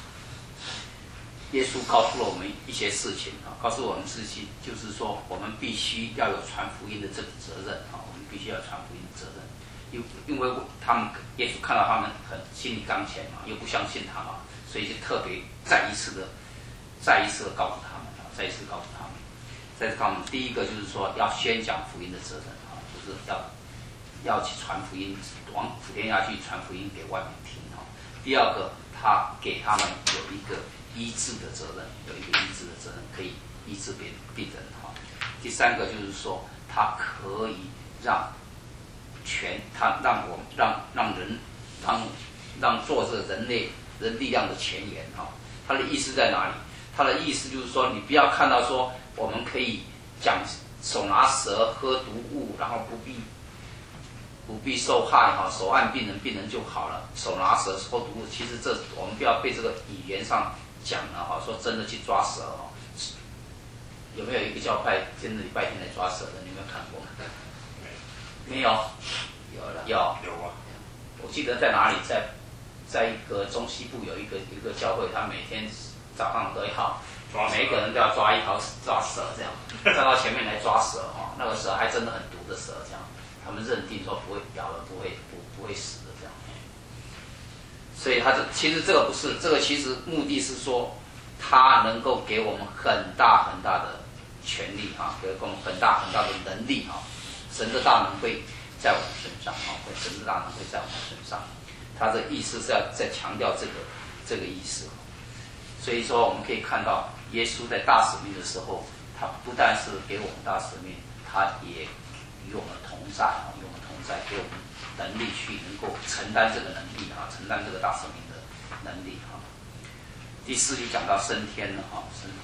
耶稣告诉了我们一些事情告诉我们事情，就是说我们必须要有传福音的这个责任我们必须要传福音的责任。因为耶稣看到他们很心里刚强嘛，又不相信他嘛，所以就特别再一次的告诉他们，再次告诉他们，第一个就是说要宣讲福音的责任就是要去传福音，往普天下去传福音给外面听第二个，他给他们有一个医治的责任，可以医治病人第三个就是说，他可以让做这个人力量的前沿他的意思在哪里？他的意思就是说，你不要看到说我们可以讲手拿蛇喝毒物，然后不必受害手按病人，病人就好了。手拿蛇喝毒物，其实我们不要被这个语言上讲了说真的去抓蛇有没有一个教派真的礼拜天来抓蛇的？你有没有看过？没有。有啊！我记得在哪里，在一个中西部有一个教会，他每天早上都要每一个人都要抓一条抓蛇，这样站到前面来抓蛇那个蛇还真的很毒的蛇，这样他们认定说不会咬了不会死的这样。所以其实这个不是，这个其实目的是说，他能够给我们很大很大的权利给我们很大很大的能力神的大能会在我们身上神的大能会在我们身上。他的意思是要再强调这个意思。所以说我们可以看到，耶稣在大使命的时候，他不但是给我们大使命，他也与我们同在给我们能力去能够承担这个能力承担这个大使命的能力第四就讲到升天了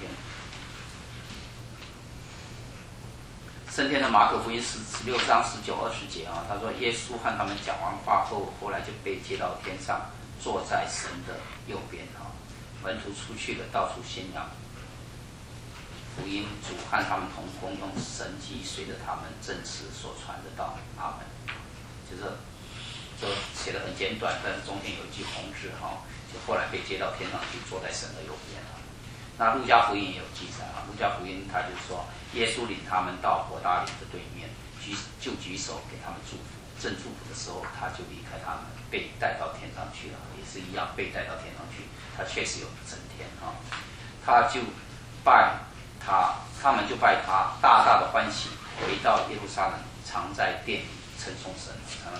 升天的马可福音16章19、20节他说耶稣和他们讲完话后来就被接到天上，坐在神的右边门徒出去了，到处宣扬福音，主和他们同工，用神迹随着他们证实所传的道。阿门。就写得很简短，但是中间有一句红字就后来被接到天上去，坐在神的右边那路加福音也有记载路加福音他就说，耶稣领他们到伯大尼的对面，举手给他们祝福，正祝福的时候，他就离开他们，被带到天上去了，也是一样被带到天上去。他确实有升天他就拜他，他们就拜他，大大的欢喜，回到耶路撒冷，常在殿里称颂神。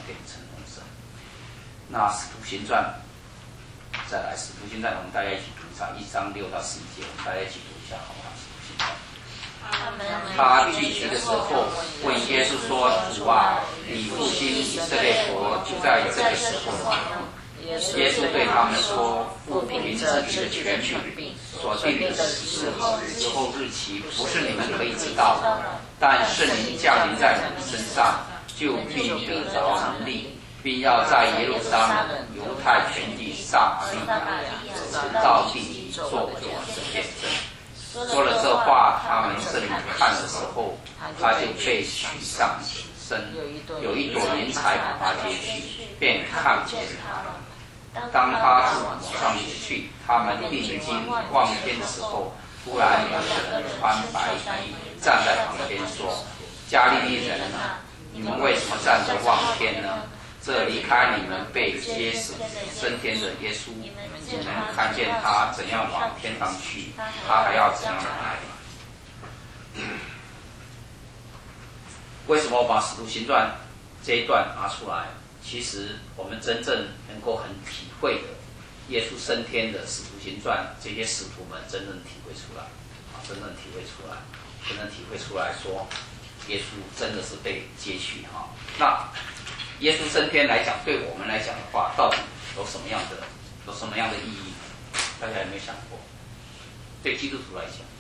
那使徒行传，再来使徒行传，我们大家一起读一下1章6到11节，我们大家一起读一下好不好？使徒行传。他聚集的时候，问耶稣说：“主啊，你复兴以色列国就在这个时候了。”耶稣对他们说：“父凭自己的权柄所定的时候日期，不是你们可以知道的。但圣灵降临在你们身上，就必得着能力，并要在耶路撒冷、犹太全地、撒玛利亚，直到地极，做我的见证。”说了这话，他们圣灵看的时候， 他就被许上身，有一朵云彩把他接去，便看见他了。当他抹上血去，他们定睛望天的时候，突然有人穿白衣站在旁边说：“加利利人啊，你们为什么站着望天呢？这离开你们被接升天的耶稣，你们看见他怎样往天上去，他还要怎样来。”为什么我把《使徒行传》这一段拿出来？其实我们真正能够很体会的，耶稣升天的《使徒行传》，这些使徒们真正体会出来，真正体会出来说，耶稣真的是被接去哈。那耶稣升天来讲，对我们来讲的话，到底有什么样的意义？大家有没有想过？对基督徒来讲，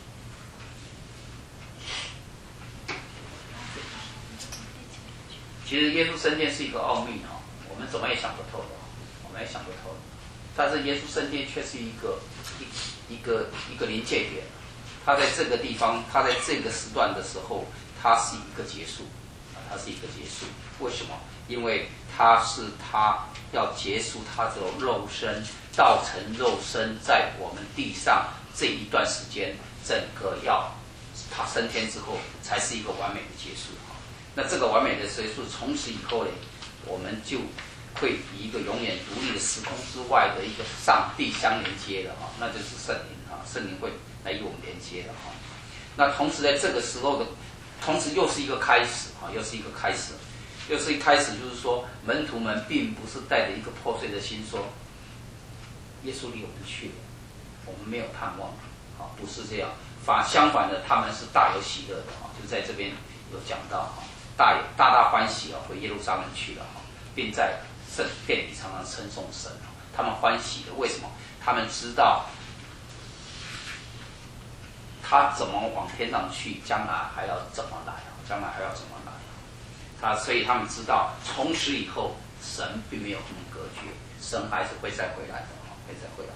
其实耶稣升天是一个奥秘哈，我们怎么也想不透的，但是耶稣升天却是一个临界点，他在这个地方，他在这个时段的时候，他是一个结束，为什么？因为他要结束他的肉身，道成肉身，在我们地上这一段时间，整个要他升天之后，才是一个完美的结束。那这个完美的结束，从此以后呢，我们就会以一个永远独立的时空之外的一个上帝相连接的哈，那就是圣灵哈，圣灵会来与我们连接的哈。那同时在这个时候的，同时又是一个开始哈，又是一开始，就是说门徒们并不是带着一个破碎的心说，耶稣离我们去了，我们没有盼望啊，不是这样，相反的，他们是大有喜乐的哈，就在这边有讲到哈。大欢喜啊，回耶路撒冷去了哈，并在圣殿里常常称颂神。他们欢喜的，为什么？他们知道他怎么往天上去，将来还要怎么来。所以他们知道，从此以后，神并没有跟我们隔绝，神还是会再回来的，会再回来。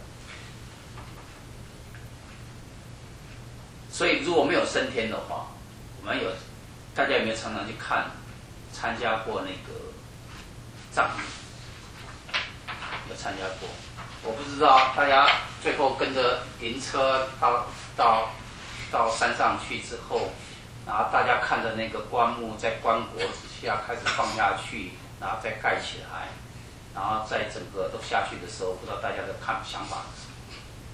所以如果没有升天的话，大家有没有常常去参加过那个葬礼？有参加过？我不知道大家最后跟着灵车到山上去之后，然后大家看着那个棺木在棺椁之下开始放下去，然后再盖起来，然后在整个都下去的时候，不知道大家的想法是什么？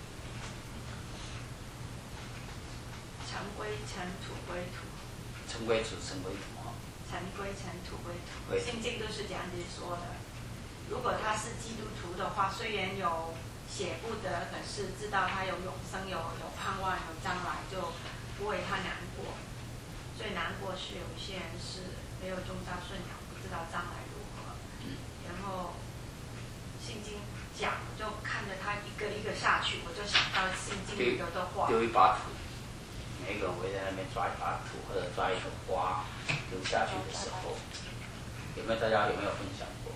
尘归尘，土归土。 尘归土，尘归土哈。 尘归尘，土归土。圣经都是这样子说的。如果他是基督徒的话，虽然有血不得，可是知道他有永生，有盼望，有将来，就不为他难过。最难过是有些人是没有宗教信仰，不知道将来如何。然后圣经讲，就看着他一个一个下去，我就想到圣经里头的话。 丢一把土。每一个人会在那边抓一把土或者抓一个花丢下去的时候，大家有没有分享过？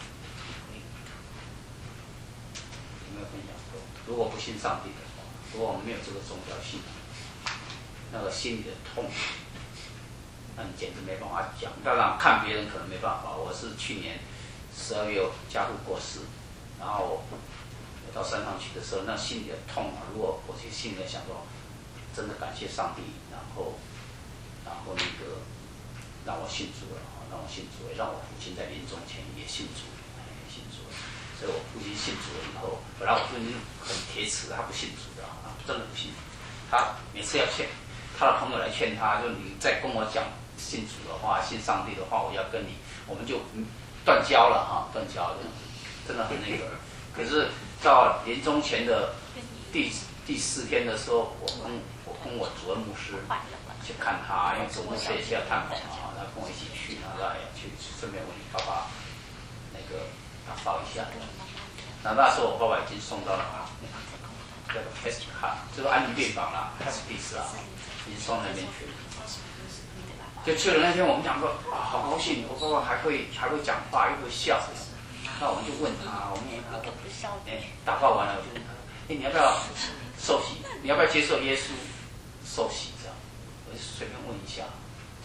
有没有分享过？如果不信上帝的话，如果我们没有这个宗教信仰，那个心里的痛，那你简直没办法讲。当然看别人可能没办法。我是去年12月家父过世，然后我到山上去的时候，那心里的痛啊，如果我去心里想说。真的感谢上帝，然后那个让我信主了，让我父亲在临终前也信主了。所以我父亲信主了以后，本来我父亲很铁齿，他不信主的，真的不信主。他每次要劝他的朋友来劝他，就你再跟我讲信主的话，信上帝的话，我要跟你，我们就断交了哈，断交这样子，真的很那个。可是到临终前的第4天的时候，我跟我主任牧师去看他，因为主任牧师也是要探访嘛，然后跟我一起去，然后去顺便问你爸爸那个打扫一下。那时候我爸爸已经送到了那个 hospice， 就是安宁病房啦 ，hospice 啊，已经送那边去了。就去了那天，我们讲说好高兴，我爸爸还会讲话，又会笑。那我们就问他，祷告完了，我就问他，你要不要受洗？你要不要接受耶稣受洗？这样，我就随便问一下，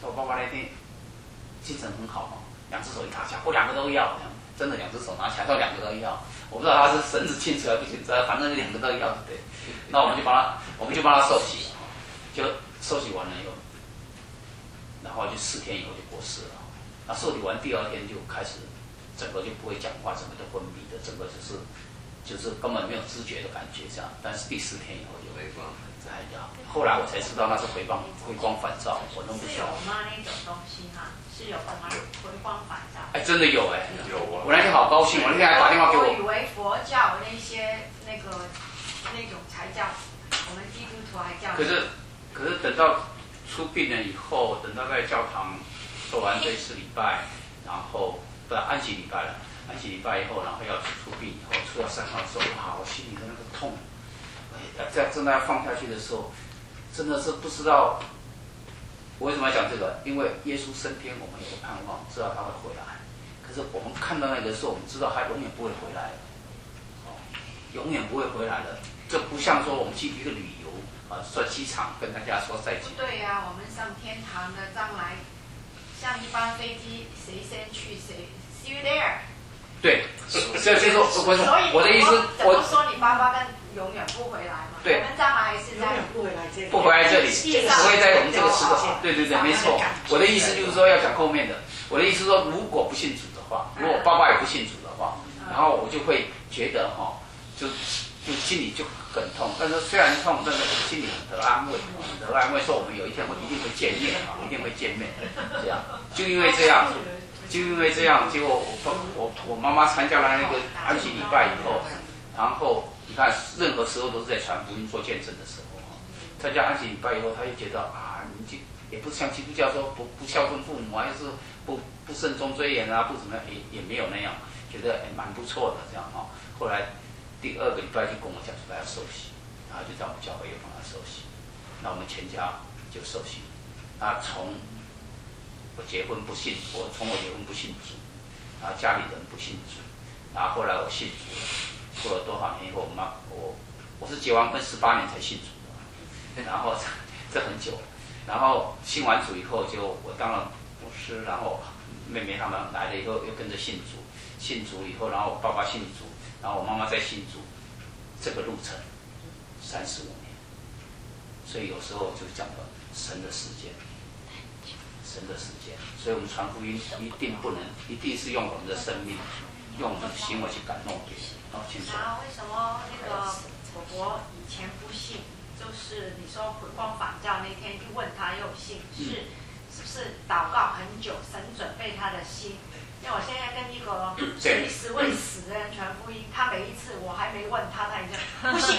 说我爸爸那天精神很好哦，两只手一拿起来，我两个都要，这样真的两只手拿起来，都两个都要。我不知道他是绳子清楚还不清楚，反正两个都要，对。那我们就帮他受洗，就受洗完了以后，然后就4天以后就过世了。那受洗完第2天就开始，整个就不会讲话，整个都昏迷的，整个就是根本没有知觉的感觉这样。但是第4天以后就回光返照。 后来我才知道那是回光返照，我都不是晓得。 有吗？那种东西哈，是有的吗？回光返照。 哎，真的有哎， 有啊。 我那天好高兴，我那天还打电话给我。 我以为佛教那些那种才叫，我们基督徒还叫。 可是等到出殡了以后，等到在教堂做完这4礼拜，然后不是安息礼拜了，安息礼拜以后，然后要出殡以后，出到3号的时候，哇，我心里的那个痛，在正在放下去的时候，真的是不知道。我为什么要讲这个？因为耶稣升天，我们有个盼望，知道他会回来。可是我们看到那个时候，我们知道他永远不会回来了，永远不会回来了。这不像说我们去一个旅游说机场跟大家说再见。 不对呀、我们上天堂的将来，像一般飞机，谁先去谁 ，see you there。 对，这就是所以我的意思， 怎么说你爸爸跟永远不回来嘛？ 对， 我们将来还是在不回来这里， 不回来这里，不会在我们这个时刻。对对对，没错。我的意思就是说要讲后面的。我的意思说，如果不信主的话，如果爸爸也不信主的话，然后我就会觉得就心里就很痛。但是虽然痛，但是我心里很得安慰，很得安慰，说我们有一天一定会见面一定会见面。这样，就因为这样，结果我妈妈参加了那个安息礼拜以后，然后你看任何时候都是在传福音做见证的时候。参加安息礼拜以后，他就觉得你也不像基督教说不孝顺父母，还是不慎终追远啊，不怎么样，也没有那样，觉得蛮不错的这样后来第2个礼拜就跟我讲说他要受洗，然后就在我们教会又帮他受洗，那我们全家就受洗。从我结婚不信主，从我结婚不信主，然后家里人不信主，然后后来我信主了，过了多少年以后，我是结完婚18年才信主的，然后这很久，然后信完主以后我当了牧师，然后妹妹他们来了以后又跟着信主，信主以后，然后我爸爸信主，然后我妈妈再信主，这个路程35年，所以有时候就讲了神的时间。所以我们传福音一定是用我们的生命，用我们的行为去感动别人。请说。 为什么那个我以前不信？就是你说回光返照那天就问他又信，是不是祷告很久，神准备他的心？因为我现在跟一个随时会死的人传福音，他每一次我还没问他，他已经不信。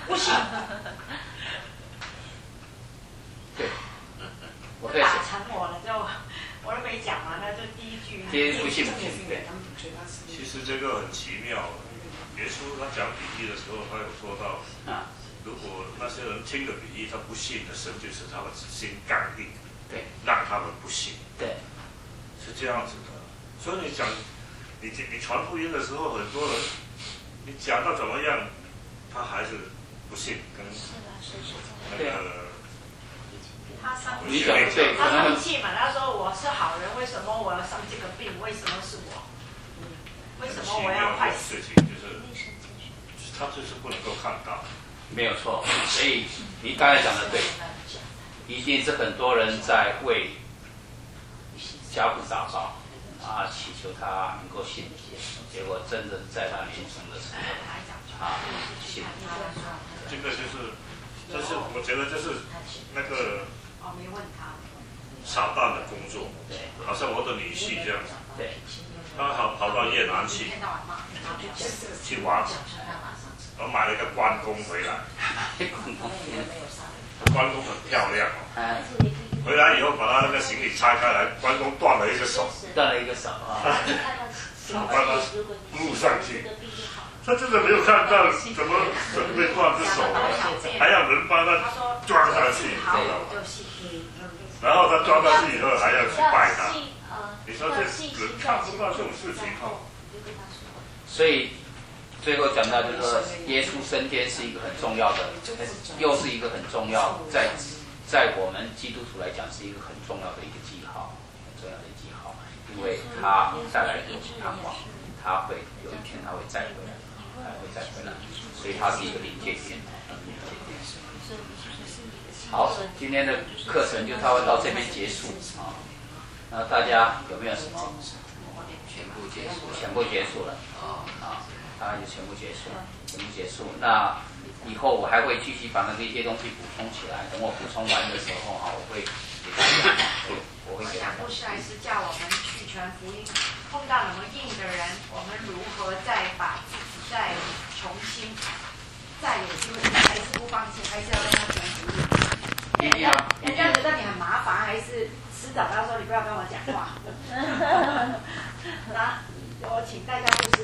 对。 就打成我了，我都没讲完，那就第一句。 不信。 其实这个很奇妙。耶稣他讲比喻的时候，他有说到，如果那些人听了比喻，他不信的，神就使他们心刚硬， 对， 让他们不信， 对， 是这样子的。所以你讲，你传福音的时候，很多人，你讲到怎么样，他还是不信，跟那个。 他生气，他生气嘛？他说我是好人，为什么我要生这个病？为什么是我？为什么我要快死？ 事情就是他就是不能够看到。 没有错，所以你刚才讲的对，一定是很多人在为家父祷告祈求他能够信，结果真的在他临终的时候信。 这个就是我觉得这是那个。 没问他。 撒旦的工作，好像我的女婿这样子，他跑到越南去玩，然后买了一个关公回来，关公很漂亮回来以后把他那个行李拆开来，关公断了一个手， 帮他录上去。他真的没有看到怎么被断只手还要人帮他装上去，然后他装上去以后还要去拜他。你说这人看不到这种事情所以最后讲到就是说，耶稣升天是一个很重要的，又是一个很重要在在我们基督徒来讲是一个很重要的一个记号，很重要的记号，因为他带来的盼望，他会有一天他会再回来，所以他是一个临界点。好，今天的课程就差不多到这边结束啊。那大家有没有什么？ 全部结束了。 全部结束了。当然就全部结束，那以后我还会继续把一些东西补充起来。等我补充完的时候我会给大家，我会给大家。 牧师还是叫我们去传福音，碰到那么硬的人，我们如何再把自己再重新再有机会，还是不放弃，还是要跟他传福音。人家觉得你很麻烦，还是迟早他说你不要跟我讲话。那我请大家就是。